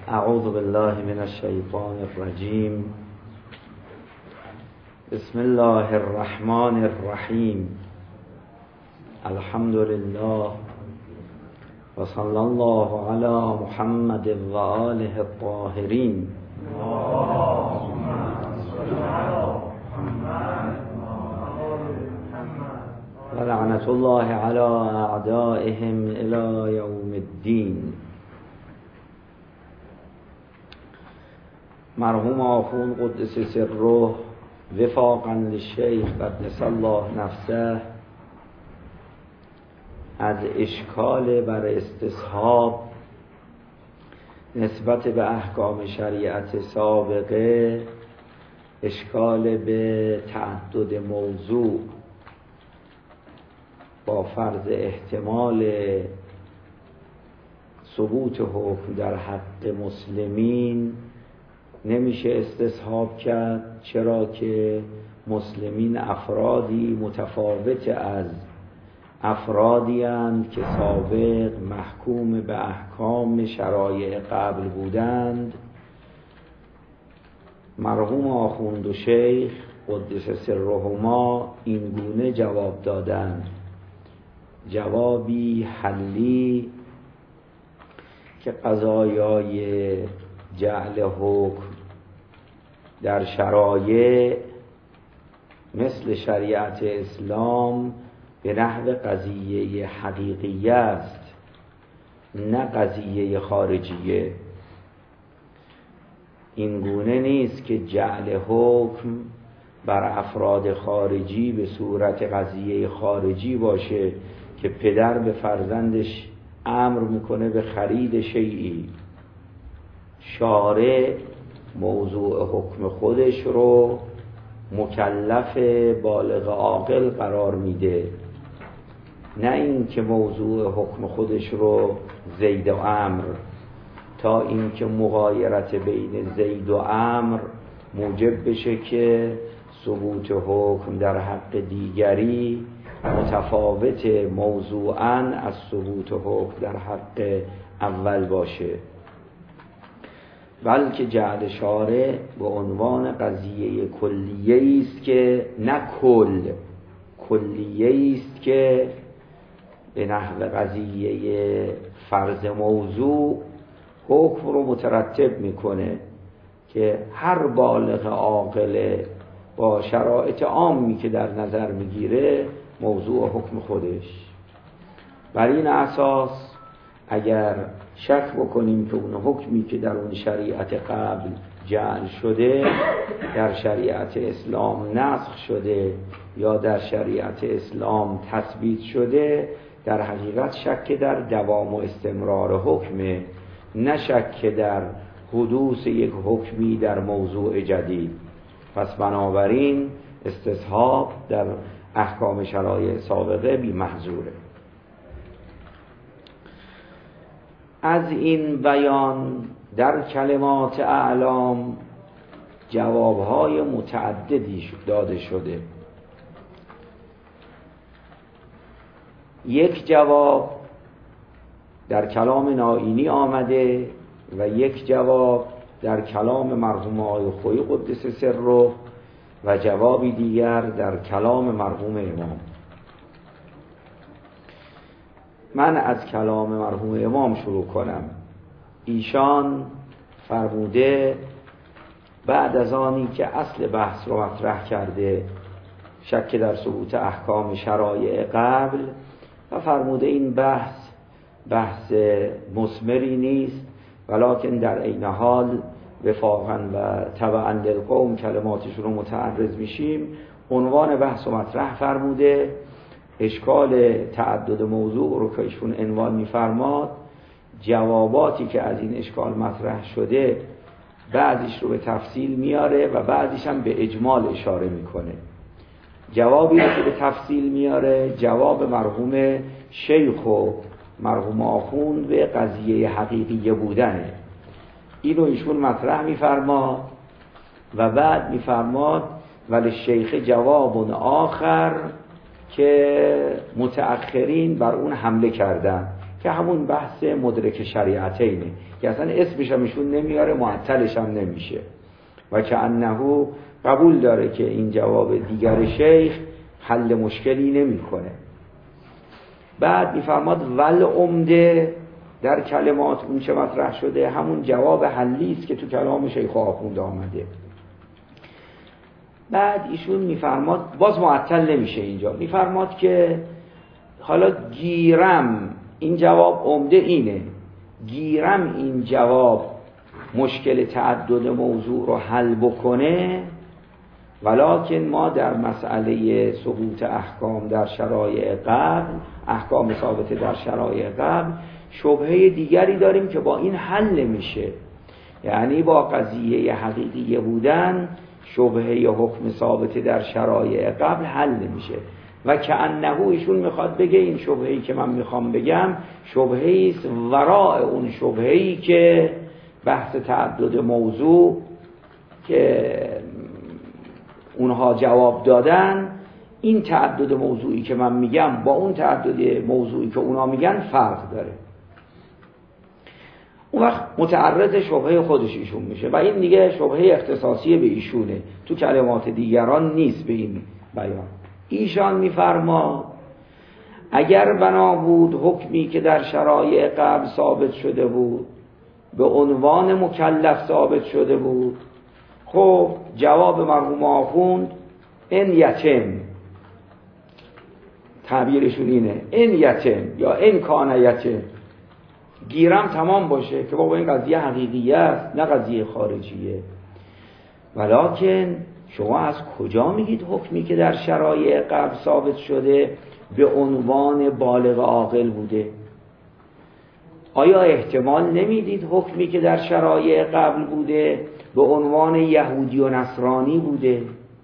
اعوذ بالله من الشیطان الرجیم. بسم الله الرحمن الرحیم. الحمد لله و صلی الله علی محمد و آله الطاهرین. و لعنت الله علی اعدائهم الی یوم الدین. مرحوم آخوند قدس سره وفاقا للشیخ قدس الله نفسه از اشکال بر استصحاب نسبت به احکام شریعت سابقه، اشکال به تعدد موضوع با فرض احتمال ثبوت حکم در حق مسلمین نمیشه استصحاب کرد، چرا که مسلمین افرادی متفاوت از افرادی اند که سابق محکوم به احکام شرایع قبل بودند. مرحوم آخوند و شیخ قدس سرهما این گونه جواب دادند، جوابی حلی که قضایای جعل حکم در شرایع مثل شریعت اسلام به نحو قضیه حقیقیه است، نه قضیه خارجیه. این گونه نیست که جعل حکم بر افراد خارجی به صورت قضیه خارجی باشه که پدر به فرزندش امر میکنه به خرید شیئی. شارع موضوع حکم خودش رو مکلف بالغ عاقل قرار میده، نه این که موضوع حکم خودش رو زید و امر، تا این که مغایرت بین زید و امر موجب بشه که ثبوت حکم در حق دیگری متفاوت موضوعاً از ثبوت حکم در حق اول باشه، بلکه جعل شارع به عنوان قضیه کلیه است که نه کلیه است که به نحو قضیه فرض موضوع حکم رو مترتب میکنه که هر بالغ عاقل با شرایط عامی که در نظر میگیره موضوع حکم خودش. بر این اساس اگر شک بکنیم که اون حکمی که در اون شریعت قبل جعل شده در شریعت اسلام نسخ شده یا در شریعت اسلام تثبیت شده، در حقیقت شک در دوام و استمرار حکمه، نه شک در حدوث یک حکمی در موضوع جدید. پس بنابراین استصحاب در احکام شرایع سابقه بی محظوره. از این بیان در کلمات اعلام جوابهای متعددی داده شده. یک جواب در کلام نائینی آمده و یک جواب در کلام مرحوم آقای خویی قدس سره و جوابی دیگر در کلام مرحوم امام. من از کلام مرحوم امام شروع کنم. ایشان فرموده بعد از آنی که اصل بحث رو مطرح کرده، شک در ثبوت احکام شرایع قبل، و فرموده این بحث مثمری نیست، ولکن در عین حال وفاقا و تبعا للقوم کلماتش رو متعرض میشیم. عنوان بحث رو مطرح فرموده، اشکال تعدد موضوع رو که ایشون عنوان میفرماد، جواباتی که از این اشکال مطرح شده بعضیش رو به تفصیل میاره و بعضیش هم به اجمال اشاره میکنه. جوابی که به تفصیل میاره جواب مرحوم شیخ و مرحوم آخوند به قضیه حقیقیه بودنه. اینو ایشون مطرح میفرماد و بعد میفرماد ولی شیخ جواب آخر که متأخرین بر اون حمله کردن. که همون بحث مدرک شریعتینه که اصلا اسمش هم ایشون نمیاره، معطلش هم نمیشه و که انه قبول داره که این جواب دیگر شیخ حل مشکلی نمیکنه. بعد میفرماد ول عمده در کلمات اون چه مطرح شده همون جواب حلی است که تو کلام شیخ آخوند آمده. بعد ایشون میفرماد باز معطل نمیشه اینجا، میفرماد که حالا گیرم این جواب عمده اینه، گیرم این جواب مشکل تعدد موضوع رو حل بکنه، ولکن ما در مسئله سقوط احکام در شرایع قبل، احکام ثابت در شرایع قبل شبهه دیگری داریم که با این حل نمیشه، یعنی با قضیه حقیقی بودن شبهه حکم ثابت در شرایع قبل حل نمیشه و که انه ایشون میخواد بگه این شبهه‌ای که من میخوام بگم شبهه‌ای است وراء اون شبهه‌ای که بحث تعدد موضوع که اونها جواب دادن، این تعدد موضوعی که من میگم با اون تعدد موضوعی که اونا میگن فرق داره. اون وقت متعرض شبهه خودش ایشون میشه و این دیگه شبهه اختصاصی به ایشونه، تو کلمات دیگران نیست به این بیان. ایشان میفرما اگر بنا بود حکمی که در شرایع قبل ثابت شده بود به عنوان مکلف ثابت شده بود، خب جواب مرحوم آخوند ان یتم، تعبیرشون اینه ان یتم یا ان کان یتم، گیرم تمام باشه که بابا این قضیه حقیقیه است نه قضیه خارجیه. ولکن شما از کجا میگید حکمی که در شرایع قبل ثابت شده به عنوان بالغ عاقل بوده؟ آیا احتمال نمیدید حکمی که در شرایع قبل بوده به عنوان یهودی و نصرانی بوده؟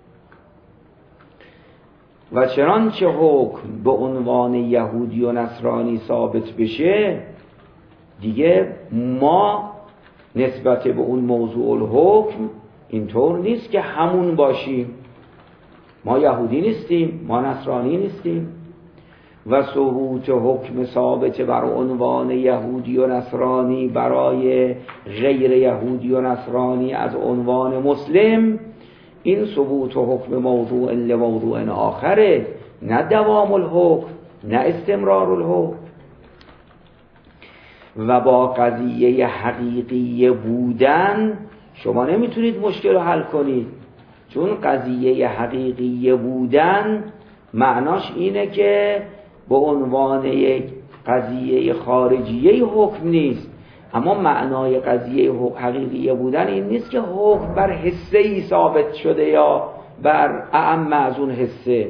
و چنانچه حکم به عنوان یهودی و نصرانی ثابت بشه دیگه ما نسبت به اون موضوع الحکم اینطور نیست که همون باشیم، ما یهودی نیستیم، ما نصرانی نیستیم و ثبوت حکم ثابت بر عنوان یهودی و نصرانی برای غیر یهودی و نصرانی از عنوان مسلم، این ثبوت حکم موضوع لموضوع آخره، نه دوام الحکم، نه استمرار الحکم. و با قضیه حقیقی بودن شما نمیتونید مشکل رو حل کنید، چون قضیه حقیقی بودن معناش اینه که به عنوان یک قضیه خارجیه حکم نیست، اما معنای قضیه حقیقی بودن این نیست که حکم بر حسه‌ای ثابت شده یا بر اعم از اون حسه.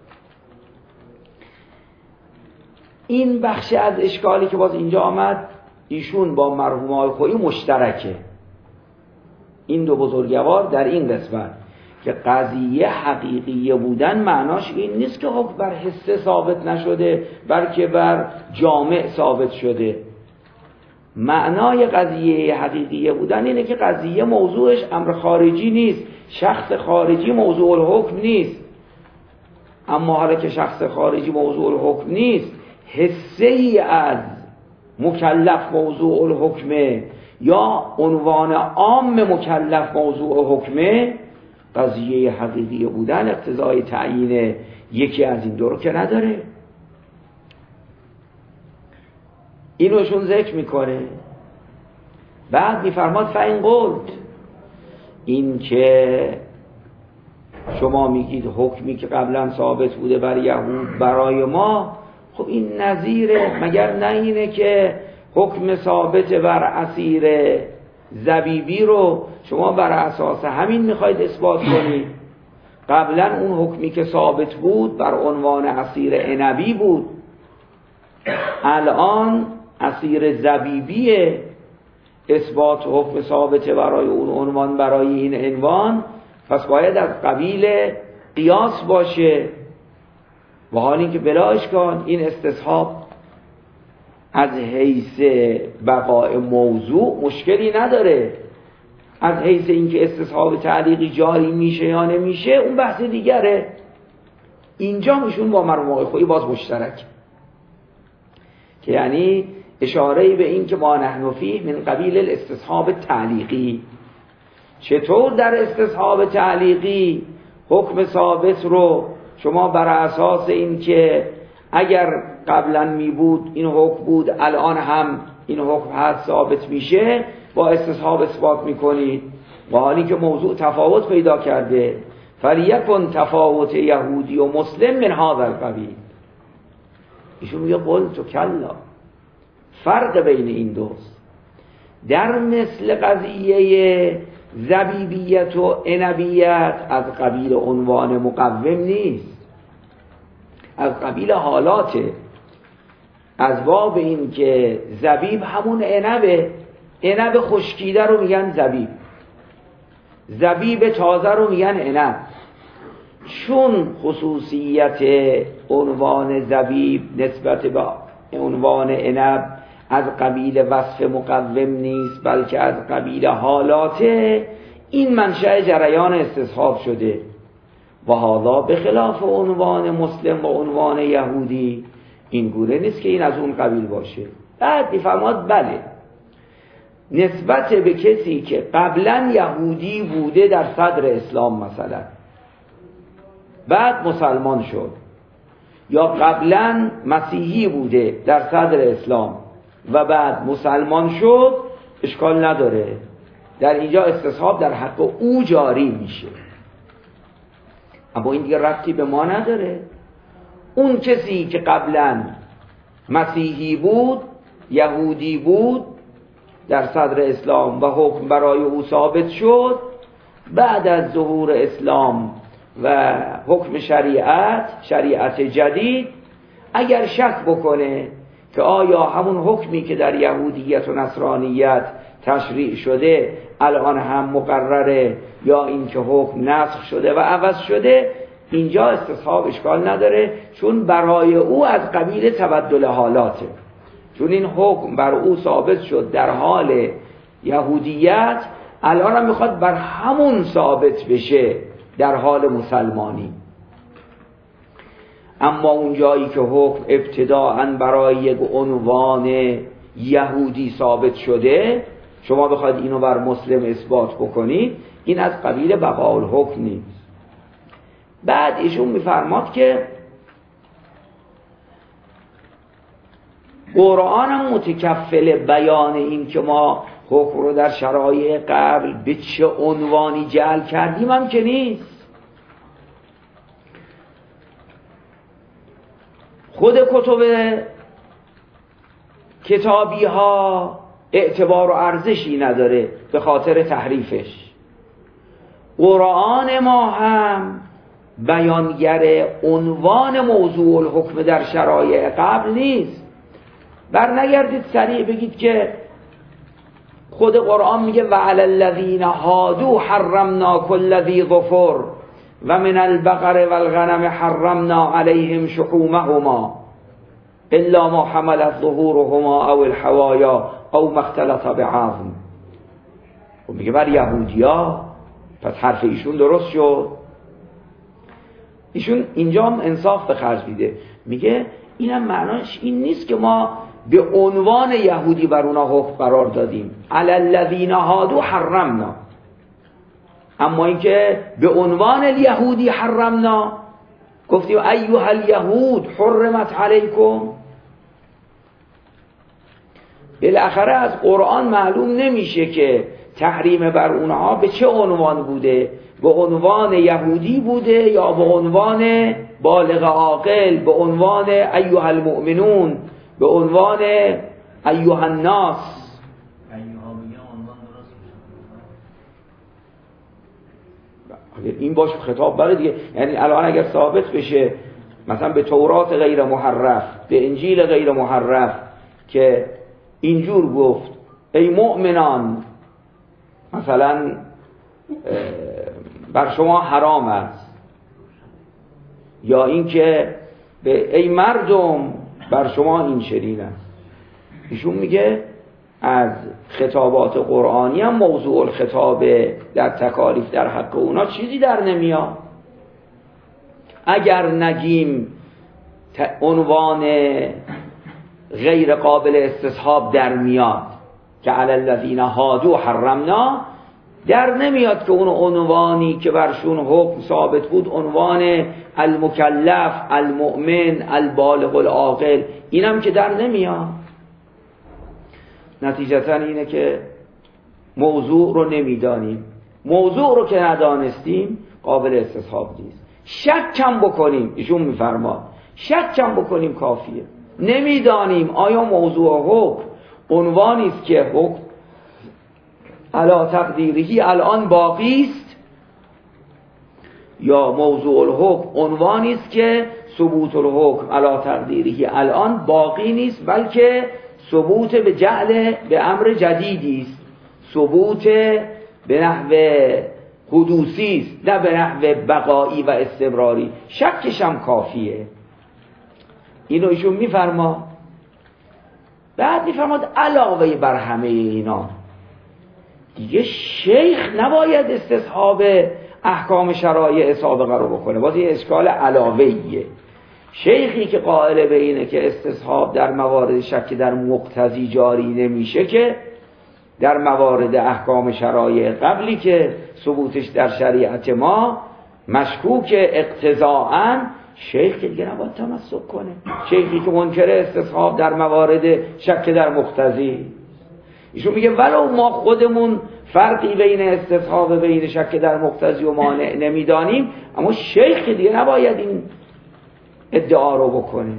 این بخش از اشکالی که باز اینجا آمد ایشون با مرحوم آقای خویی مشترکه، این دو بزرگوار در این قسمت که قضیه حقیقی بودن معناش این نیست که حکم بر حسه ثابت نشده بلکه بر جامع ثابت شده. معنای قضیه حقیقی بودن اینه که قضیه موضوعش امر خارجی نیست، شخص خارجی موضوع الحکم نیست. اما حالا که شخص خارجی موضوع الحکم نیست، حسه ای از مکلف موضوع الحکمه یا عنوان عام مکلف موضوع حکمه، قضیه حقیقی بودن اقتضای تعیین یکی از این دو رو که نداره. اینوشون ذکر میکنه. بعد میفرماد فاین قلت، این که شما میگید حکمی که قبلا ثابت بوده بر یهود برای ما، خب این نظیره، مگر نه اینه که حکم ثابت بر اسیر زبیبی رو شما بر اساس همین میخواید اثبات کنید؟ قبلا اون حکمی که ثابت بود بر عنوان اسیر عنبی بود، الان اسیر زبیبیه، اثبات حکم ثابت برای اون عنوان برای این عنوان، پس باید از قبیل قیاس باشه. و حال این که بلا اشکال این استصحاب از حیث بقاء موضوع مشکلی نداره، از حیث اینکه استصحاب تعلیقی جاری میشه یا نمیشه اون بحث دیگره. اینجا میشون با مرحوم آقای خویی باز مشترک، که یعنی اشاره به این که ما نحن فیه من قبیل الاستصحاب تعلیقی. چطور در استصحاب تعلیقی حکم ثابت رو شما بر اساس این که اگر قبلا می بود این حکم بود الان هم این حکم هست ثابت میشه با استصحاب اثبات میکنید، و حالی که موضوع تفاوت پیدا کرده؟ فلیکن تفاوت یهودی و مسلم من هذا القبیل. ایشون میگه قلت و کلا، فرق بین این دوست در مثل قضیه زبیبیت و عنبیت از قبیل عنوان مقوم نیست، از قبیل حالاته. از باب این که زبیب همون عنبه، عنب خشکیده رو میگن زبیب، زبیب تازه رو میگن عنب. چون خصوصیت عنوان زبیب نسبت به عنوان عنب از قبیل وصف مقوم نیست بلکه از قبیل حالاته، این منشأ جریان استصحاب شده. و حالا به خلاف عنوان مسلم و عنوان یهودی این گونه نیست که این از اون قبیل باشه. بعد میفرماد بله، نسبت به کسی که قبلا یهودی بوده در صدر اسلام مثلا بعد مسلمان شد، یا قبلا مسیحی بوده در صدر اسلام و بعد مسلمان شد، اشکال نداره، در اینجا استصحاب در حق او جاری میشه. اما این دیگه ربطی به ما نداره. اون کسی که قبلا مسیحی بود، یهودی بود در صدر اسلام و حکم برای او ثابت شد، بعد از ظهور اسلام و حکم شریعت جدید، اگر شک بکنه که آیا همون حکمی که در یهودیت و نصرانیت تشریع شده الان هم مقرره یا اینکه حکم نسخ شده و عوض شده، اینجا استصحاب اشکال نداره، چون برای او از قبیل تبدل حالاته. چون این حکم بر او ثابت شد در حال یهودیت، الان هم میخواد بر همون ثابت بشه در حال مسلمانی. اما اون جایی که حکم ابتداءً برای یک عنوان یهودی ثابت شده، شما بخواید اینو بر مسلم اثبات بکنید، این از قبیل بقاء الحکم نیست. بعد ایشون میفرماد که قرآن هم متکفل بیان این که ما حکم رو در شرایع قبل به چه عنوانی جعل کردیم هم که نیست. خود کتب کتابی ها اعتبار و ارزشی نداره به خاطر تحریفش. قرآن ما هم بیانگر عنوان موضوع الحکم در شرایع قبل نیست. بر نگردید سریع بگید که خود قرآن میگه و علی الذین هادوا حرمنا کل ذی ظفر و من البقر والغنم حرمنا علیهم شحومهما الا ما حملت ظهورهما او الحوایا او ما اختلط بعظم. و میگه بر یهودیا، پس حرف ایشون درست شد. ایشون اینجا هم انصاف به خرج میده، میگه اینم معناش این نیست که ما به عنوان یهودی بر اونا حکم قرار دادیم، علی الذین هادوا حرمنا، اما اینکه به عنوان الیهودی حرمنا، گفتیم ایها الیهود حرمت علیکم. بالاخره از قرآن معلوم نمیشه که تحریم بر اونها به چه عنوان بوده، به عنوان یهودی بوده یا به عنوان بالغ عاقل، به عنوان ایها المؤمنون، به عنوان ایها الناس. این باش خطاب بره دیگه. یعنی الان اگر ثابت بشه مثلا به تورات غیر محرف، به انجیل غیر محرف که اینجور گفت ای مؤمنان مثلا بر شما حرام است، یا اینکه به ای مردم بر شما این چنین است، ایشون میگه از خطابات قرآنی هم موضوع الخطاب در تکالیف در حق اونا چیزی در نمیاد. اگر نگیم عنوان غیر قابل استصحاب در میاد که علی الذین هادوا حرمنا، در نمیاد که اون عنوانی که برشون حکم ثابت بود عنوان المکلف، المؤمن، البالغ العاقل، اینم که در نمیاد. نتیجتا اینه که موضوع رو نمیدانیم. موضوع رو که ندانستیم قابل استصحاب نیست. شکم بکنیم، ایشون میفرماد شکم بکنیم کافیه. نمیدانیم آیا موضوع حکم عنوانی است که حکم علی تقدیرهی الان باقی است، یا موضوع الحکم عنوانی است که ثبوت الحکم علی تقدیرهی الان باقی نیست، بلکه ثبوت به جعل به امر جدیدی است، ثبوت به نحو حدوثی است نه به نحو بقایی و استمراری. شکش هم کافیه. اینو ایشون میفرما. بعد میفرماد علاوه بر همه اینا دیگه شیخ نباید استصحاب احکام شرایع سابقه رو بکنه. باز یه اشکال علاوه‌ایه. شیخی که قائل به اینه که استصحاب در موارد شک در مقتضی جاری نمیشه، که در موارد احکام شرایع قبلی که ثبوتش در شریعت ما مشکوک اقتضاءً، شیخ که دیگه نباید تمسک کنه. شیخی که منکر استصحاب در موارد شک در مقتضی، ایشون میگه ولو ما خودمون فرقی بین استصحاب بین شک در مقتضی و مانع نمیدانیم، اما شیخ که دیگه نباید این ادعا رو بکنه. اونایی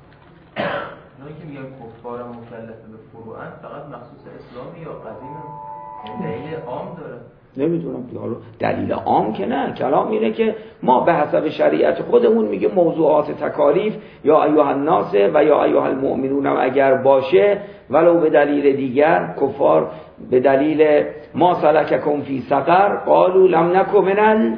که میگن کفار مکلف به فروعن فقط مخصوص اسلامی یا قدیم دلیل عام داره؟ نمیدونم دیگه. دلیل عام که نه، کلام اینه که ما به حسب شریعت خودمون میگه موضوعات تکالیف یا ایها الناس و یا ایها المؤمنون هم اگر باشه، ولو به دلیل دیگر کفار به دلیل ما سلککم فی سقر قالوا لم نک من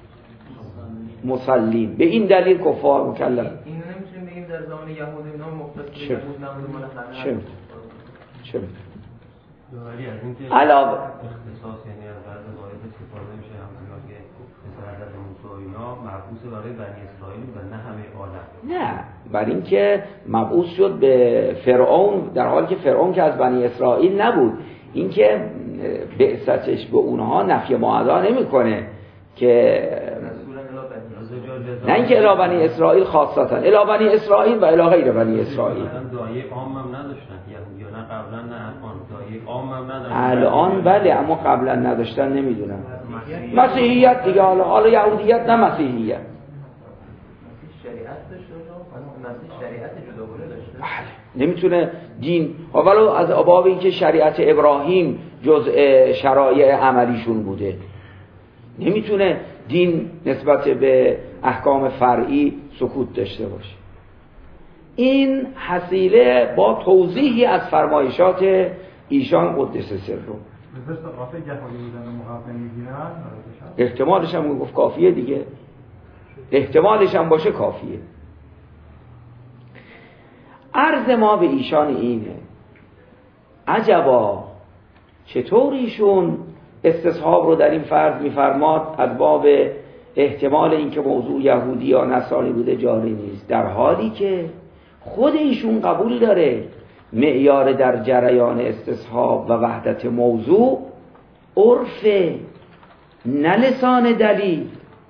المصلین، به این دلیل کفار مکلف. اینو نمیتونیم بگیم در زمان یهود اینا مختص به یهود نبود مال چه ولی از اینکه علاوه اختصاص یعنی از بعض قواعد استفاده میشه، همونطور که مثل حضرت موسی و اینا مبعوث برای بنی اسرائیل و نه همه عالم. نه، برای اینکه مبعوث شد به فرعون در حالی که فرعون که از بنی اسرائیل نبود. اینکه بعثتش به اونها نفی معادا نمیکنه که نه اینکه الی بنی اسرائیل خاصتا، الی بنی اسرائیل و الی غیر بنی اسرائیل. دایه عام هم نداشتن یهودیان، نه قبلا نه الان دایه عام هم نداشتن. الان بله، اما قبلا نداشتن. نمیدونم مسیحیت دیگه، حالا یهودیت نه مسیحیت. شریعت داشته مسیح شریعت جداگانه داشته. بله، نمیتونه دین ولو از باب این که شریعت ابراهیم جزء شرایع عملیشون بوده، نمیتونه دین نسبت به احکام فرعی سکوت داشته باشه. این حصیله با توضیحی از فرمایشات ایشان قدس سره. احتمالش هم گفت کافیه دیگه، احتمالش هم باشه کافیه. عرض ما به ایشان اینه عجبا چطور ایشون استصحاب رو در این فرض میفرماد از باب احتمال اینکه موضوع یهودی یا نصرانی بوده جاری نیست، در حالی که خود ایشون قبول داره معیار در جریان استصحاب و وحدت موضوع عرف نه لسان دلیل.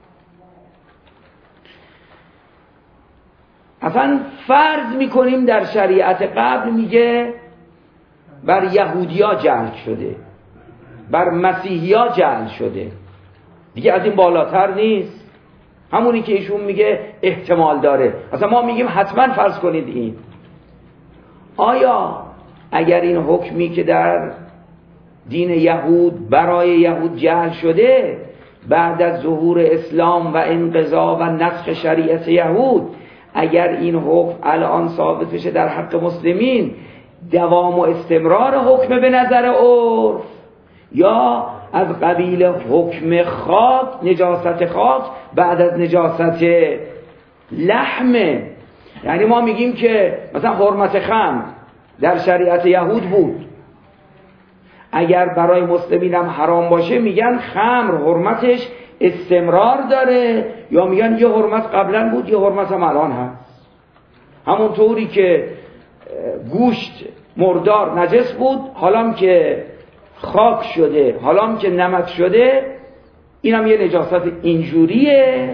اصلا فرض میکنیم در شریعت قبل میگه بر یهودیا جعل شده، بر مسیحیا جعل شده، دیگه از این بالاتر نیست. همونی که ایشون میگه احتمال داره، اصلا ما میگیم حتما فرض کنید این. آیا اگر این حکمی که در دین یهود برای یهود جعل شده بعد از ظهور اسلام و انقضا و نسخ شریعت یهود، اگر این حکم الان ثابت بشه در حق مسلمین، دوام و استمرار حکم به نظر عرف یا از قبیل حکم خاک، نجاست خاک بعد از نجاست لحمه. یعنی ما میگیم که مثلا حرمت خمر در شریعت یهود بود، اگر برای مسلمین هم حرام باشه میگن خمر حرمتش استمرار داره، یا میگن یه حرمت قبلا بود یه حرمت هم الان هست. همون طوری که گوشت مردار نجس بود، حالا که خاک شده، حالا که نمک شده، این هم یه نجاست اینجوریه.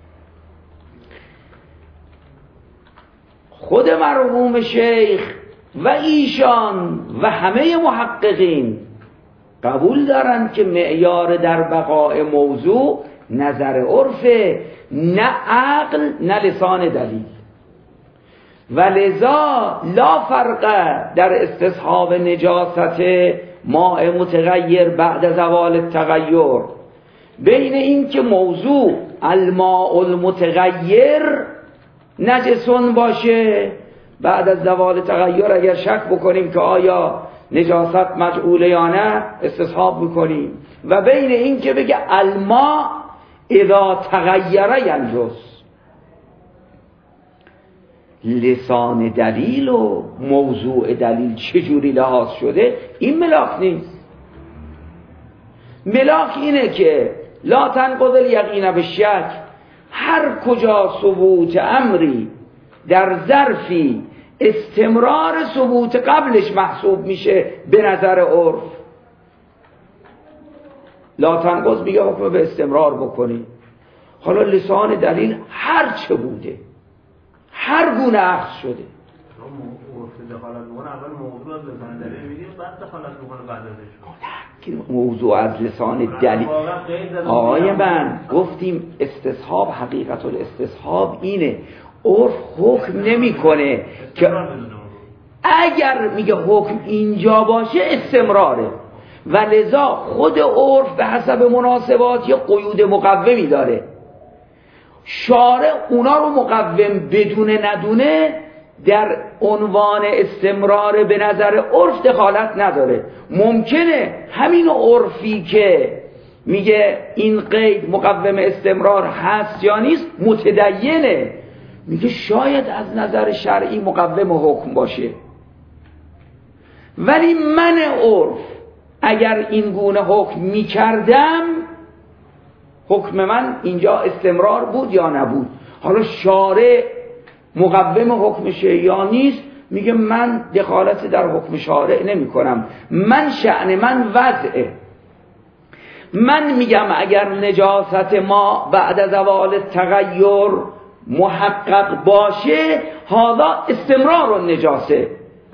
خود مرحوم شیخ و ایشان و همه محققین قبول دارن که معیار در بقاء موضوع نظر عرفه، نه عقل نه لسان دلیل. و لذا لا فرق در استصحاب نجاست ماء متغیر بعد زوال التغیر بین این که موضوع الماء المتغیر نجسون باشه بعد از زوال تغییر، اگر شک بکنیم که آیا نجاست مجعوله یا نه استصحاب میکنیم، و بین این که بگه الماء اذا تغییر ینجس. لسان دلیل و موضوع دلیل چجوری لحاظ شده این ملاک نیست. ملاک اینه که لا تنقض الیقین بالشک، هر کجا ثبوت امری در ظرفی استمرار ثبوت قبلش محسوب میشه به نظر عرف، لا تنقض میگه حکم به استمرار بکنی. حالا لسان دلیل هر چه بوده، هر گونه اخذ شده، دخالت میکنه اول موضوع از لسان دلیل میگیم، بعد دخالت میکنه بعد ازش. موضوع از لسان دلیل. آقای من گفتیم استصحاب، حقیقت الاستصحاب اینه، عرف حکم نمیکنه که اگر میگه حکم اینجا باشه استمراره، و لذا خود عرف به حسب مناسبات یه قیود مقومی داره. شارع اونا رو مقوم بدون ندونه در عنوان استمرار به نظر عرف دخالت نداره. ممکنه همین عرفی که میگه این قید مقوم استمرار هست یا نیست متدینه، میگه شاید از نظر شرعی مقوم حکم باشه، ولی من عرف اگر این گونه حکم میکردم حکم من اینجا استمرار بود یا نبود. حالا شارع مقوم حکمشه یا نیست، میگه من دخالت در حکم شارع نمی کنم، من شأن من وضعه. من میگم اگر نجاست ما بعد از زوال تغییر محقق باشه هذا استمرار النجاسه.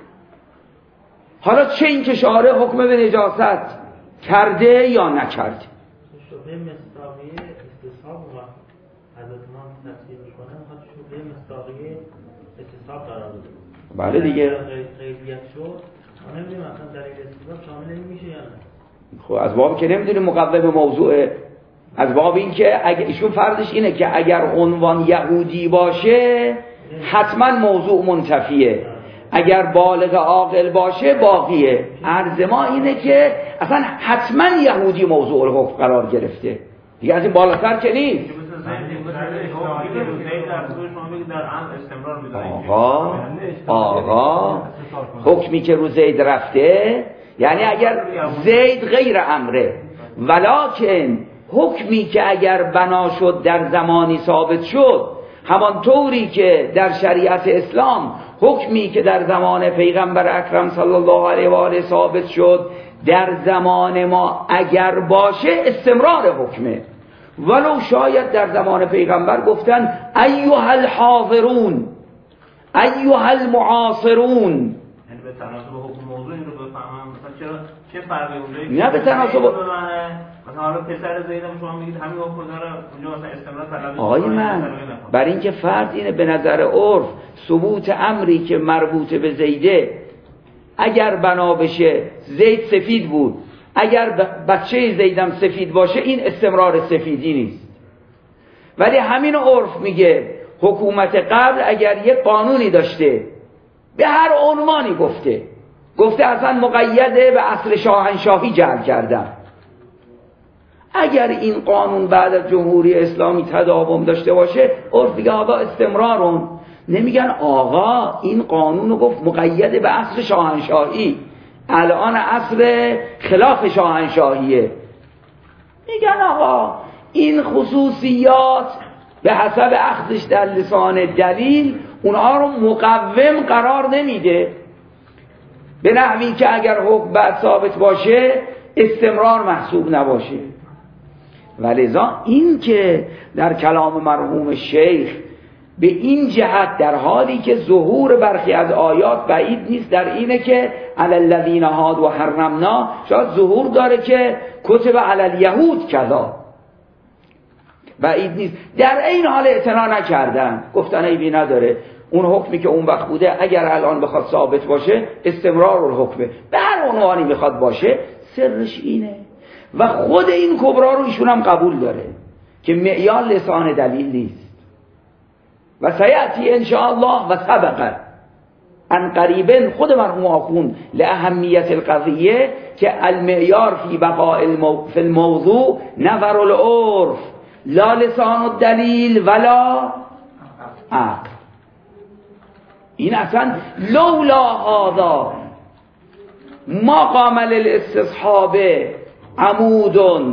حالا چه این که شارع حکم به نجاست کرده یا نکرده. شبه مصداقیه استصحاب و حضرت ما تفسیر میکنه میخواد شبه مصداقیه استصحاب قرار بده. بله دیگه قیدیت شد ما نمیدونیم اصلا در این استصحاب شامل میشه یا نه. خب از باب که نمیدونیم مقوم موضوعه، از باب این که اگه ایشون فرضش اینه که اگر عنوان یهودی باشه حتما موضوع منتفیه، اگر بالغ عاقل باشه باقیه. عرض ما اینه که اصلا حتما یهودی موضوع الحکم قرار گرفته دیگه، از این بالاتر که نیست. آقا حکمی که رو زید رفته یعنی اگر زید غیر امره، ولکن حکمی که اگر بنا شد در زمانی ثابت شد، همان طوری که در شریعت اسلام حکمی که در زمان پیغمبر اکرم صلی الله علیه و آله ثابت شد در زمان ما اگر باشه استمرار حکمه، ولو شاید در زمان پیغمبر گفتن ایها الحاضرون ایها المعاصرون، یعنی به تناسب حکم موضوع این رو بفهمم مثلا چه فرقی اونجایی نه به تناسب مثلا حالا پسر زیدم شما میگید همین حکم داره اونجا مثلا استمرار طلبی. آقای من بر اینکه فرض اینه به نظر عرف ثبوت امری که مربوط به زیده اگر بنا بشه زید سفید بود، اگر بچه زیدم سفید باشه این استمرار سفیدی نیست. ولی همین عرف میگه حکومت قبل اگر یک قانونی داشته به هر عنوانی گفته اصلا مقیده به اصل شاهنشاهی جعل کردن، اگر این قانون بعد از جمهوری اسلامی تداوم داشته باشه عرف دیگه آقا استمرارون، نمیگن آقا این قانون رو گفت مقید به اصل شاهنشاهی، الان اصل خلاف شاهنشاهیه، میگن آقا این خصوصیات به حسب اخذش در لسان دلیل اونها رو مقوم قرار نمیده، به نحوی که اگر حکم بعد ثابت باشه استمرار محسوب نباشه. ولذا این که در کلام مرحوم شیخ به این جهت در حالی که ظهور برخی از آیات بعید نیست در اینه که علی الذین هادوا حرمنا، شاید ظهور داره که کتب علی الیهود کذا، بعید نیست، در این حال اعتنا نکردن، گفتن عیبی نداره، اون حکمی که اون وقت بوده اگر الان بخواد ثابت باشه استمرار الحکمه، به هر عنوانی میخواد باشه سرش اینه. و خود این کبرا رو ایشون هم قبول داره که معیار لسان دلیل نیست. و سیأتی انشاءالله و سبق ان قریبا خود مرحوم آخوند لأهمیت القضیه که المعیار فی بقاء فی الموضوع نظر العرف لا لسان الدلیل ولا عقل. این اصلا لولا هذا ما قام للاستصحاب عمود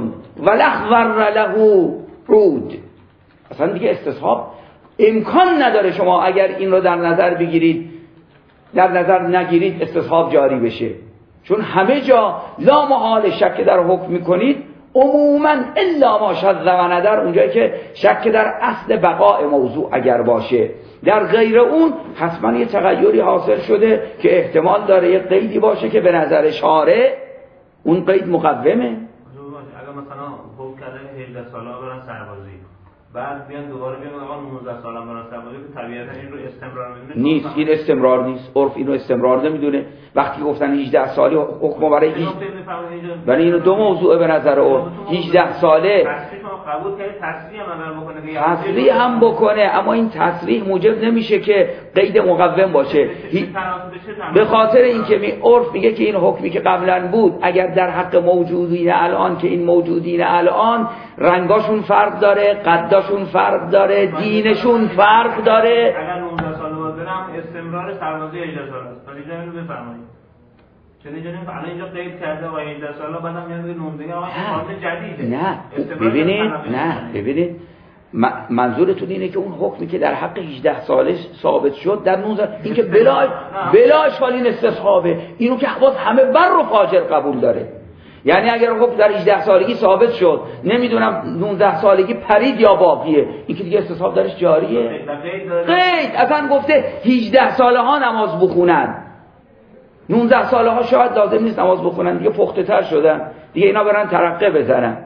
ولخور له رود. اصلا دیگه استصحاب امکان نداره شما اگر این رو در نظر بگیرید، در نظر نگیرید استصحاب جاری بشه، چون همه جا لا محال شک در حکم میکنید عموما الا ما شذ و ندر، اونجایی که شک در اصل بقاء موضوع اگر باشه، در غیر اون حتما یه تغییری حاصل شده که احتمال داره یه قیدی باشه که به نظر شارع اون قید مقومه. اگر مثلا حکم کرده 18 ساله برن سربازی، بعد بیان دوباره بیان آقا 19 ساله برن سربازی، که طبیعتا این رو استمرار میدونه نیست. این استمرار نیست، عرف اینو استمرار نمیدونه. وقتی گفتن 18 سالی حکم برای اینو دو موضوع به نظر عرف. 18 ساله قبول کرد تصریح هم عمل بکنه، تصریح هم بکنه، اما این تصریح موجب نمیشه که قید مقوم باشه، به خاطر اینکه عرف میگه که این حکمی که قبلا بود اگر در حق موجودین الان، که این موجودین الان رنگاشون فرق داره، قداشون فرق داره، دینشون فرق داره. اگر 19 سال بعد برم استمرار سربازی 18 سال است. ولی اینو بفرمایید چون الان اینجا قید کرده و 18 ساله بعدم میاد 19 آقا قانون جدیده. نه ببینید منظورتون اینه که اون حکمی که در حق 18 سالش ثابت شد در 19 این که بلا اشکال این استصحابه، اینو که باز همه بر و فاجر قبول داره. یعنی اگر حکم در 18 سالگی ثابت شد، نمیدونم 19 سالگی پرید یا باقیه، این که دیگه استصحاب درش جاریه. قید اصلا گفته 18 ساله ها نماز بخونن، 19 ساله ها شاید لازم نیست نماز بخونن، دیگه پخته تر شدن، دیگه اینا برن ترقه بزنن.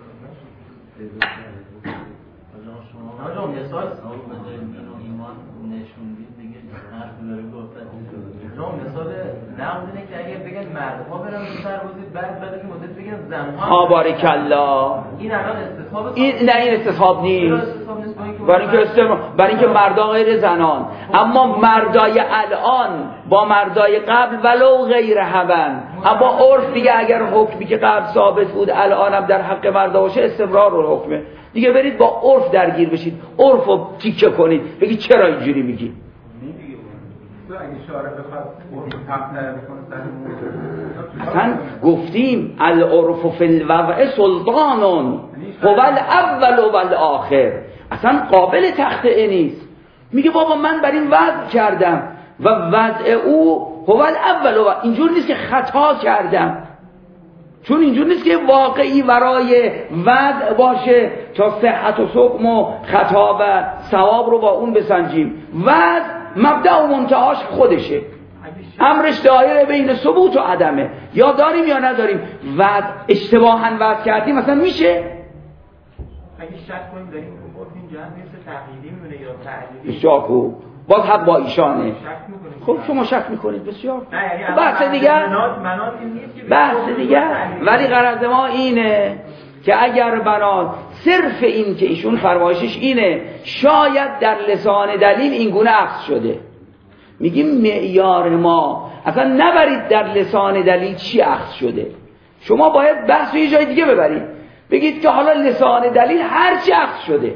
مثال نقد اینه که اگر بگن مردها برن تو سربازی، بعد که مدت بگن زنها بارک الله، این الان استصحاب این استصحاب نیست، برای اینکه مردا غیر زنان، اما مردای الان با مردای قبل ولو غیر هبن، اما عرف دیگه اگر حکمی که قبل ثابت بود الانم در حق مردا باشه استمرار الحکمه دیگه. برید با عرف درگیر بشید، عرفو تیکه کنید، بگید چرا اینجوری میگی. اگه شارع بخواد تمثیل بکنه اصلا گفتیم العرف فی الوضع سلطان هو الاول و الاخر، اصلا قابل تخطئه نیست. میگه بابا من بر این وضع کردم و وضع او هو الاول و اینجور نیست که خطا کردم، چون اینجور نیست که واقعی ورای وضع باشه تا صحت و سقم و خطا و ثواب رو با اون بسنجیم. وضع مبدأ و منتهاش خودشه، امرش دایره بین ثبوت و عدمه، یا داریم یا نداریم. وضع اشتباهاً وضع کردیم مثلا میشه؟ اگه شک کنیم داریم این جهت نیست تقلیدی میمونه یا تعلیلی؟ بسیار خوب، باز حق با ایشانه. خب شما شک میکنید، بسیار بحث دیگر، بحث دیگر. ولی غرض ما اینه که اگر بنا صرف این که ایشون فرمایشش اینه شاید در لسان دلیل این گونه اخذ شده، میگیم معیار ما اصلا نبرید در لسان دلیل چی اخذ شده، شما باید بحث رو یه جای دیگه ببرید، بگید که حالا لسان دلیل هرچی اخذ شده،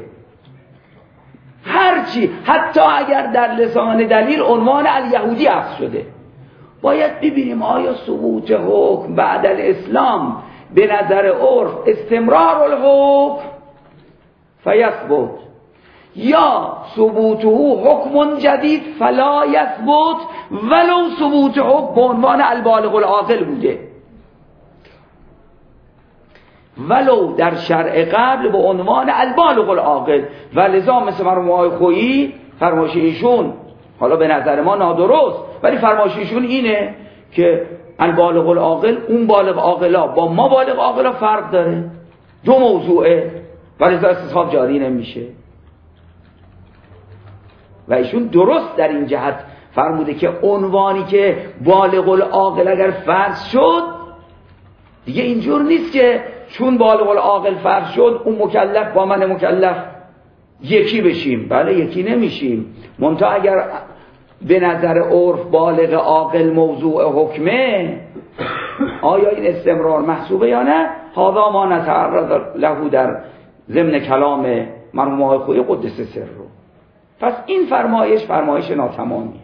هرچی، حتی اگر در لسان دلیل عنوان الیهودی اخذ شده، باید ببینیم آیا ثبوت حکم بعد الاسلام به نظر عرف استمرار الحکم فیثبت، یا ثبوته حکم جدید فلا یثبت ولو ثبوت حکم به عنوان البالغ العاقل بوده، ولو در شرع قبل به عنوان البالغ العاقل. و لذا مثل مرحوم آقای خویی فرمایش ایشون حالا به نظر ما نادرست، ولی فرمایش ایشون اینه که البالغ العاقل اون بالغ عاقلا با ما بالغ عاقلا فرق داره، دو موضوعه و لذا استصحاب جاری نمیشه. و ایشون درست در این جهت فرموده که عنوانی که بالغ العاقل اگر فرض شد دیگه اینجور نیست که چون بالغ العاقل فرض شد اون مکلف با من مکلف یکی بشیم. بله یکی نمیشیم، منتها اگر به نظر عرف بالغ عاقل موضوع حکمه آیا این استمرار محسوبه یا نه؟ هذا ما نتعرض له در ضمن کلام مرحوم آقای خویی قدس سره. پس این فرمایش ناتمامیه.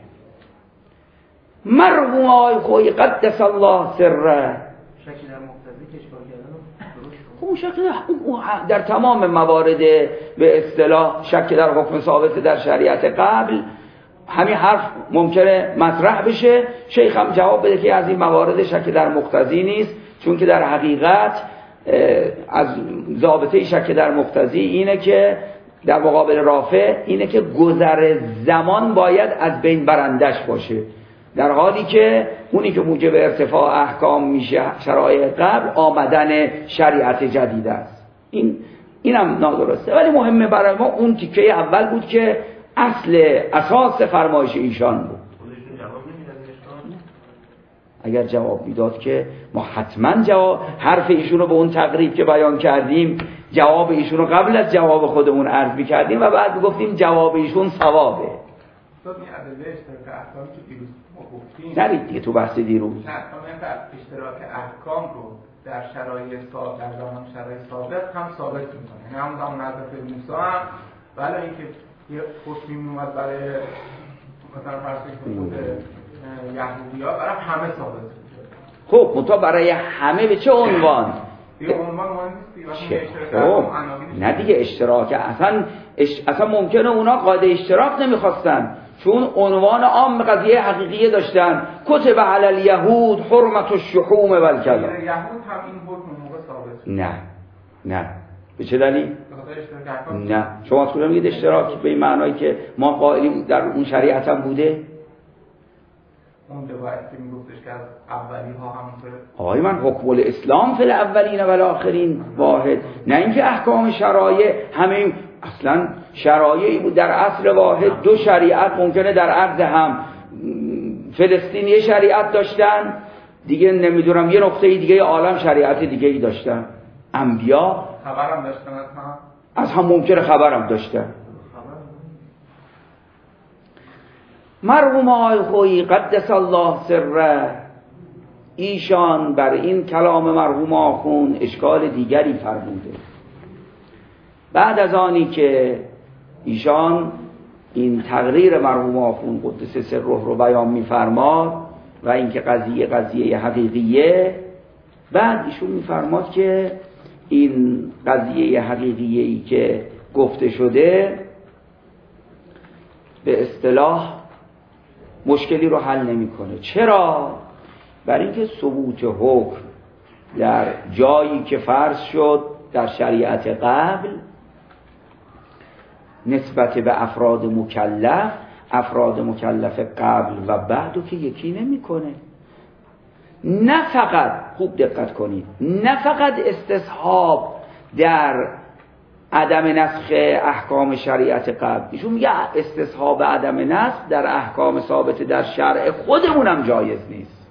مرحوم آقای خویی قدس الله سره شکی در مقتضی کشفار کردن اون شک در تمام موارد به اصطلاح شک در حکم ثابت در شریعت قبل همین حرف ممکنه مطرح بشه. شیخ هم جواب بده که از این موارد شک در مقتضی نیست، چون که در حقیقت از ضابطه شک در مقتضی اینه که در مقابل رافع اینه که گذر زمان باید از بین برندش باشه، در حالی که اونی که موجب ارتفاع احکام میشه شرایع قبل آمدن شریعت جدید است. اینم نادرسته، ولی مهمه برای ما اون تیکه اول بود که اساس فرمایش ایشان بود. اگر جواب میداد که ما حتما جواب حرف ایشون رو به اون تقریب که بیان کردیم جواب ایشون رو قبل از جواب خودمون عرض می‌کردیم و بعد می‌گفتیم جواب ایشون صوابه. این ادله اشتراک احکام که دیروز ما گفتیم نرید دیگه تو بحث دیروز. نه اشتراک احکام رو در شرایط ثابت در زمان شرایط ثابت هم ثابت می‌کنه. یعنی همون زمان حضرت موسی هم ولی اینکه یه حکمی میومد برای مثلا فرض کنید یهودی‌ها برای همه ثابت می‌شه. خب منتها برای همه به چه عنوان؟ دیگه عنوان مهم نیست دیگه. نه دیگه اشتراک اصلا ممکنه اونا قاعده اشتراک نمیخواستن، چون عنوان عام قضیه حقیقیه داشتن. کتب علی الیهود حرمت الشحوم والکذا. یهود هم این حکم موقع ثابت. نه به چه دلیل؟ نه شما اصلا میگید اشتراک به این معنایی که ما قائلیم در اون شریعت هم بوده. اون روایت که میگفتش که از اولی ها همونطور آقای من حکم الاسلام فی الاولین و الاخرین واحد، نه اینکه احکام شرایع همه اصلا شرایعی بود در عصر واحد. دو شریعت ممکنه در عرض هم فلسطینی شریعت داشتن دیگه، نمیدونم یه نقطه دیگه عالم شریعت دیگه ای داشتن. انبیا خبرم داشتن از هم ممکنه خبرم داشتن. مرحوم آقای خویی قدس الله سره ایشان بر این کلام مرحوم آخون اشکال دیگری فرموده. بعد از آنی که ایشان این تقریر مرحوم آخون قدس سره رو بیان می‌فرماد و اینکه قضیه حقیقیه، بعد ایشون می‌فرماد که این قضیه حقیقیه‌ای که گفته شده به اصطلاح مشکلی رو حل نمی‌کنه. چرا؟ برای اینکه ثبوت حکم در جایی که فرض شد در شریعت قبل نسبت به افراد مکلف قبل و بعدو که یکی نمی‌کنه. نه فقط خوب دقت کنید، نه فقط استصحاب در عدم نسخ احکام شریعت قبل، ایشون میگه استصحاب عدم نسخ در احکام ثابت در شرع خودمونم جایز نیست.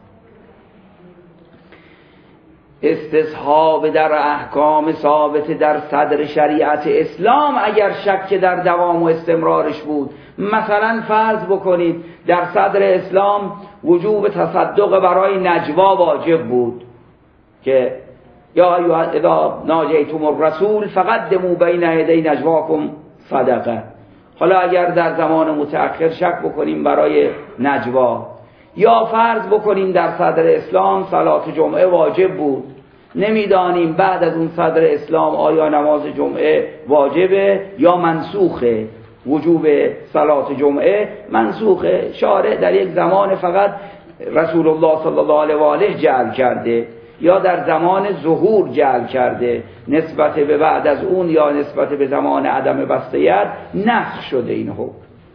استصحاب در احکام ثابت در صدر شریعت اسلام اگر شک در دوام و استمرارش بود، مثلا فرض بکنید در صدر اسلام وجوب تصدق برای نجوا واجب بود که یا اذا ناجیتم الرسول فقدموا بین یدی نجواکم صدقه. حالا اگر در زمان متأخر شک بکنیم برای نجوا، یا فرض بکنیم در صدر اسلام صلات جمعه واجب بود، نمیدانیم بعد از اون صدر اسلام آیا نماز جمعه واجبه یا منسوخه. وجوب صلات جمعه منسوخ، شارع در یک زمان فقط رسول الله صلی الله علیه و آله جعل کرده یا در زمان ظهور جعل کرده، نسبت به بعد از اون یا نسبت به زمان عدم بستیت نسخ شده این حکم.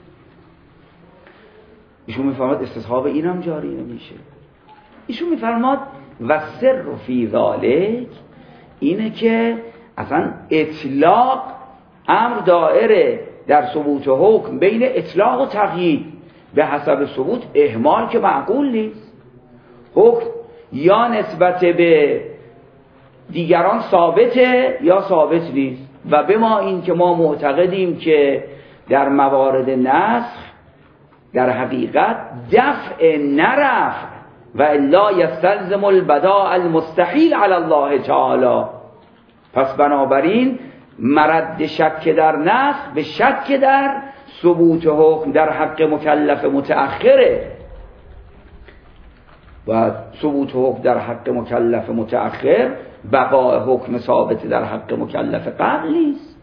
ایشون میفرماد استصحاب این هم جاری نمیشه. ایشون میفرماد و سر فی ذالک اینه که اصلا اطلاق امر دائره در ثبوت حکم بین اطلاق و تقیید به حسب ثبوت، اهمال که معقول نیست. حکم یا نسبت به دیگران ثابته یا ثابت نیست. و به ما این که ما معتقدیم که در موارد نسخ در حقیقت دفع نرفع و الا یستلزم البداء المستحیل علی الله تعالی، پس بنابراین مرد شک در نسخ به شک در ثبوت حکم در حق مکلف متأخره و ثبوت حکم در حق مکلف متأخر بقای حکم ثابت در حق مکلف قبل نیست.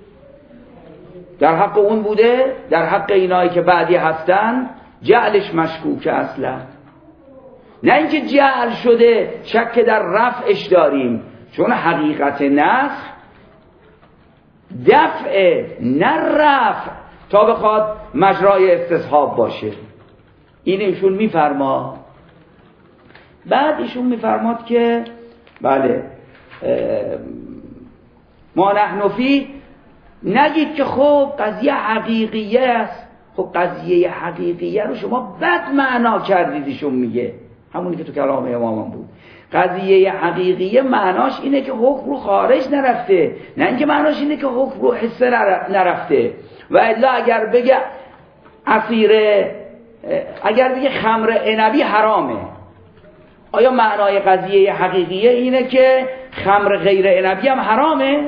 در حق اون بوده، در حق اینایی که بعدی هستن جعلش مشکوکه اصلا، نه اینکه جعل شده شک در رفعش داریم، چون حقیقت نسخ دفع نه رفع تا بخواد مجرای استصحاب باشه. این ایشون میفرما. بعد ایشون میفرماد که بله ما نحن فی، نگید که خب قضیه حقیقیه است. خب قضیه حقیقیه رو شما بد معنا کردید. ایشون میگه همونی که تو کلام امامم بود، قضیه حقیقیه معناش اینه که حکم رو خارج نرفته، نه اینکه معناش اینه که حکم رو حصه نرفته. و الا اگر بگه اگر بگه خمر عنبی حرامه، آیا معنای قضیه حقیقیه اینه که خمر غیر عنبی هم حرامه؟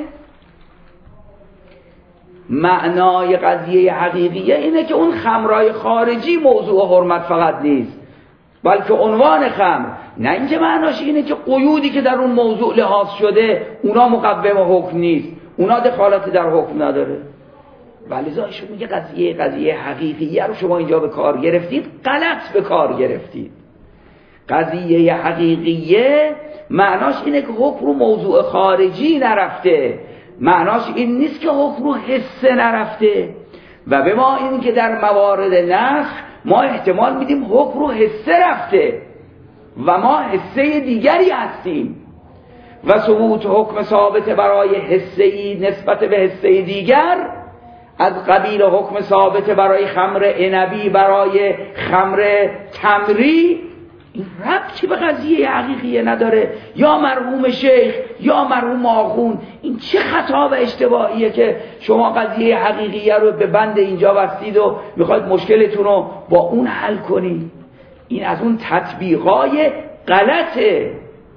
معنای قضیه حقیقیه اینه که اون خمرای خارجی موضوع حرمت فقط نیست، بلکه عنوان خمر. نه اینکه معناش اینه که قیودی که در اون موضوع لحاظ شده اونا مقوم حکم نیست، اونا دخالتی در حکم نداره. ولی ایشون میگه قضیه حقیقیه رو شما اینجا به کار گرفتید، غلط به کار گرفتید. قضیه حقیقیه معناش اینه که حکم رو موضوع خارجی نرفته، معناش این نیست که حکم رو حصه نرفته. و به ما این که در موارد نسخ ما احتمال میدیم حکم رو حصه رفته و ما حصه دیگری هستیم و ثبوت حکم ثابت برای حصه‌ای نسبت به حصه دیگر از قبیل حکم ثابت برای خمر عنبی برای خمر تمری، این ربطی به قضیه حقیقیه نداره. یا مرحوم شیخ یا مرحوم آخوند، این چه خطا و اشتباهیه که شما قضیه حقیقیه رو به بند اینجا بستید و میخواید مشکلتون رو با اون حل کنید. این از اون تطبیقای غلطه.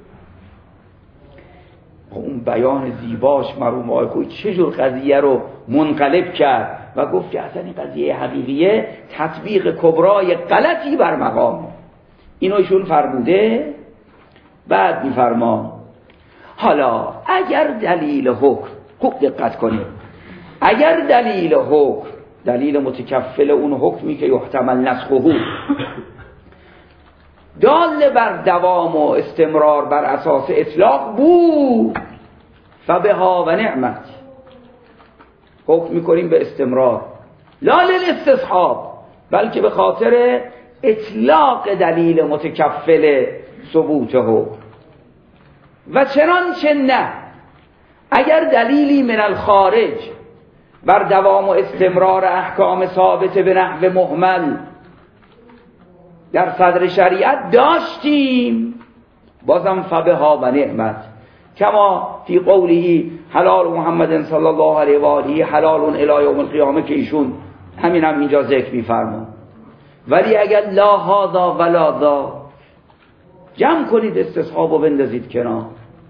اون بیان زیباش مرحوم آقای چه جور قضیه رو منقلب کرد و گفت که اصلا این قضیه حقیقیه تطبیق کبرای غلطی بر مقام. اینو ایشون فرموده. بعد میفرما حالا اگر دلیل حکم، خوب دقت کنید، اگر دلیل حکم، دلیل متکفل اون حکمی که یحتمل نسخه دال بر دوام و استمرار بر اساس اطلاق بود فبها و نعمت، حکم میکنیم به استمرار لا للاستصحاب، بلکه به خاطر اطلاق دلیل متکفل ثبوت حکم. و چنانچه نه، اگر دلیلی من الخارج بر دوام و استمرار احکام ثابت به نحو مهمل در صدر شریعت داشتیم، بازم فبها و نعمت، کما فی قوله حلال محمد صلی الله علیه و آله حلال الی یوم القیامه، که ایشون همین هم اینجا ذکر می‌فرمایند. ولی اگر لا هذا ولا ذا، جمع کنید استصحاب و بندازید کنار،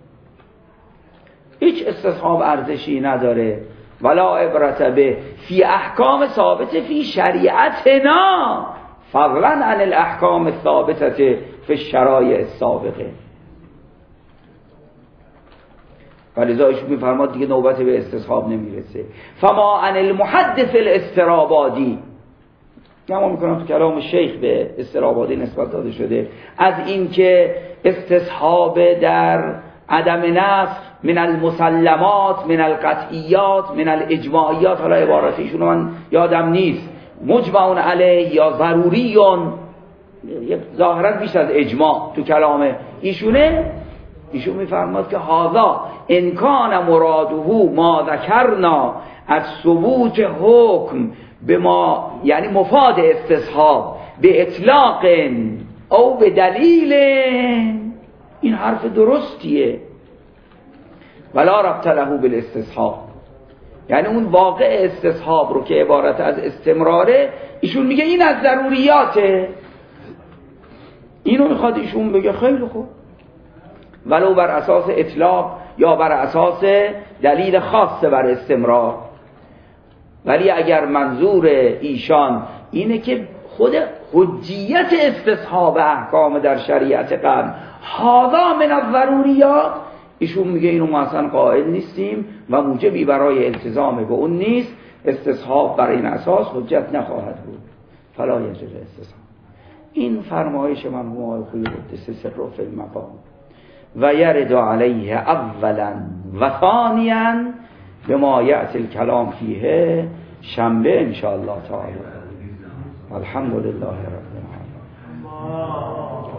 هیچ استصحاب ارزشی نداره. ولا عبرت به فی احکام ثابت فی شریعتنا فضلا عن الاحکام الثابته فی الشرایع السابقه. ولذا ایشون میفرماد دیگه نوبت به استصحاب نمیرسه. فما عن المحدث الاسترابادی، گمان میکنم تو کلام شیخ به استرابادی نسبت داده شده، از اینکه استصحاب در عدم نسخ من المسلمات من القطعیات من الاجماعیات، حالا عبارت ایشون من یادم نیست، مجمعون علیه یا ضروریون، ظاهرا بیش از اجماع تو کلام ایشونه. ایشون میفرماد که هذا ان کان مراده ما ذکرنا از ثبوت حکم به ما، یعنی مفاد استصحاب به اطلاق او به دلیل، این حرف درستیه. ولا ربط له بالاستصحاب، یعنی اون واقع استصحاب رو که عبارت از استمراره، ایشون میگه این از ضروریاته. اینو میخواد ایشون بگه خیلی خوب، ولو بر اساس اطلاق یا بر اساس دلیل خاص بر استمرار. ولی اگر منظور ایشان اینه که خود حجیت استصحاب احکام در شریعت قبل هذا من الضروریات، ایشون میگه اینو ما اصلا قائل نیستیم و موجبی برای التزام به اون نیست، استصحاب بر این اساس حجت نخواهد بود، فلا یجوز استصحاب. این فرمایش مرحوم آقای خویی قدس سره فی المقام. و یرد علیه اولا و ثانیا بما یأتی الکلام فیه شنبه ان شاء الله تعالی. الحمد لله رب العالمین.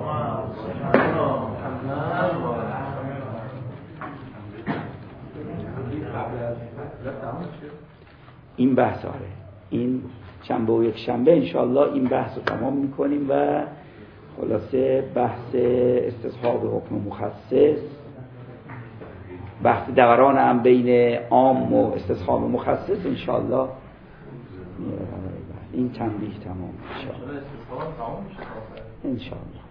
این بحث این شنبه و یک شنبه انشاءالله این بحث رو تمام میکنیم و خلاصه بحث استصحاب حکم مخصص، بحث دوران هم بین عام و استصحاب مخصص انشاءالله این تنبیه تمام انشاءالله.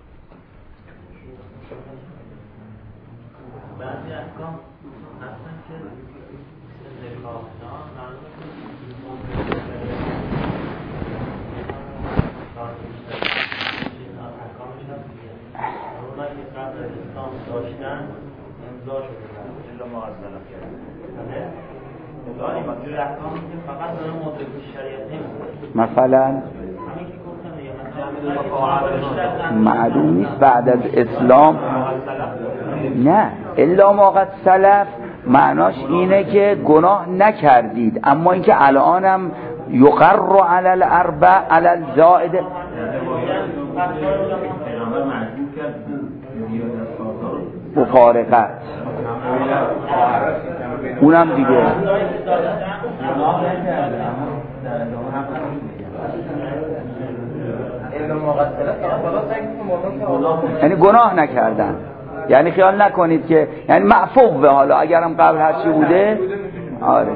بعضی احکام اصلا که نکاح قبل اسلام داشتن امضا شده الا ما از ظلم کرده داریم اینجور احکامی که فقط داره مدرک شریعت نمیده. مثلا همین که گفتم معلوم نیست بعد از اسلام، نه الا ما قد سلف معناش اینه که گناه نکردید، اما اینکه الانم یقر علی الاربع علی الزائد مفارقت، اونم دیگه یعنی گناه نکردن، یعنی خیال نکنید که یعنی معفوه، حالا اگرم قبل هرچی بوده آره.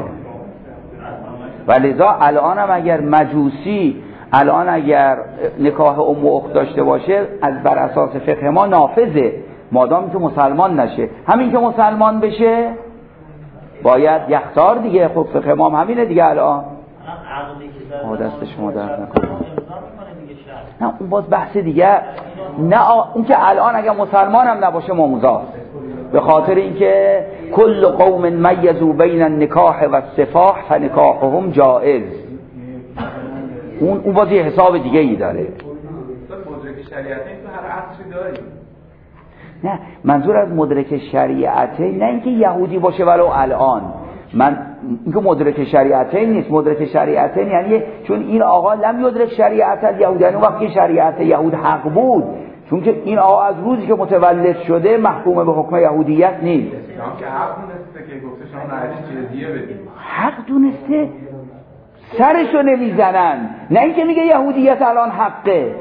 ولذا الان هم اگر مجوسی الان اگر نکاح ام و اخت داشته باشه از بر اساس فقه ما نافذه، مادامی که مسلمان نشه. همین که مسلمان بشه باید یختار دیگه، خب فقه ما هم همینه دیگه. الان دست شما درد نکنه، نه اون باز بحث دیگه، نه اون که الان اگر مسلمان هم نباشه ممزاست، به خاطر اینکه کل قوم میزوا بین النکاح و السفاح فنکاحهم جائز. اون باز یه حساب دیگه ای داره. مدرک شریعتی تو هر عصری داری. نه منظور از مدرک شریعته نه اینکه یهودی باشه ولو الان، من اینکه مدرک شریعته نیست. مدرک شریعته یعنی چون این آقا لم یدرک شریعت الیهود، یعنی وقتی شریعت یهود حق بود، چون که این آقا از روزی که متولد شده محکوم به حکم یهودیت نیست. که حق دونسته که گفته شما نهایت جزیه بدید، حق دونسته سرشو نمیزنن، نه اینکه میگه یهودیت الان حقه.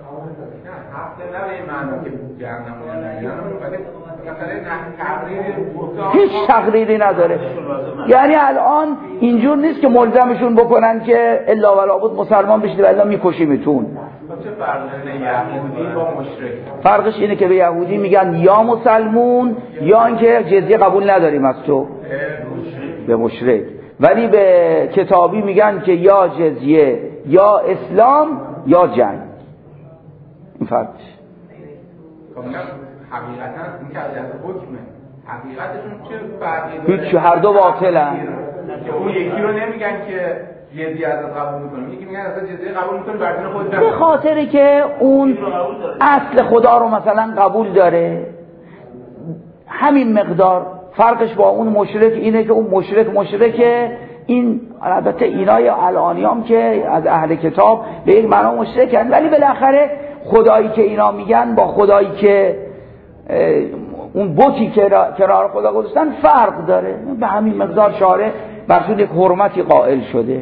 هیچ تقریری نداره. یعنی الان اینجور نیست که ملزمشون بکنن که الا ولا بود مسلمان بشید و الا میکشیمتون. چه فرقی یهودی با مشرک؟ فرقش اینه که به یهودی میگن یا مسلمون یا اینکه جزیه قبول نداریم از تو، به مشرک. ولی به کتابی میگن که یا جزیه یا اسلام یا جنگ. این فرقش. خب حقیقتا این که از حکمه حقیقتشون چه فرقی داره؟ هیچ، هر دو باطلن. که اون یکی رو نمیگن که جزیه ازت قبول میکنیم، یکی میگن ازت جزیه قبول میکنیم بر خود به خاطری که اون اصل خدا رو مثلا قبول داره، همین مقدار. فرقش با اون مشرک اینه که اون مشرکه، این البته اینای الانیام که از اهل کتاب به یک معنا مشرکن، ولی بالاخره خدایی که اینا میگن با خدایی که اون بتی که کنار خدا گذاشتن فرق داره. به همین مقدار شارع برشون یک حرمتی قائل شده.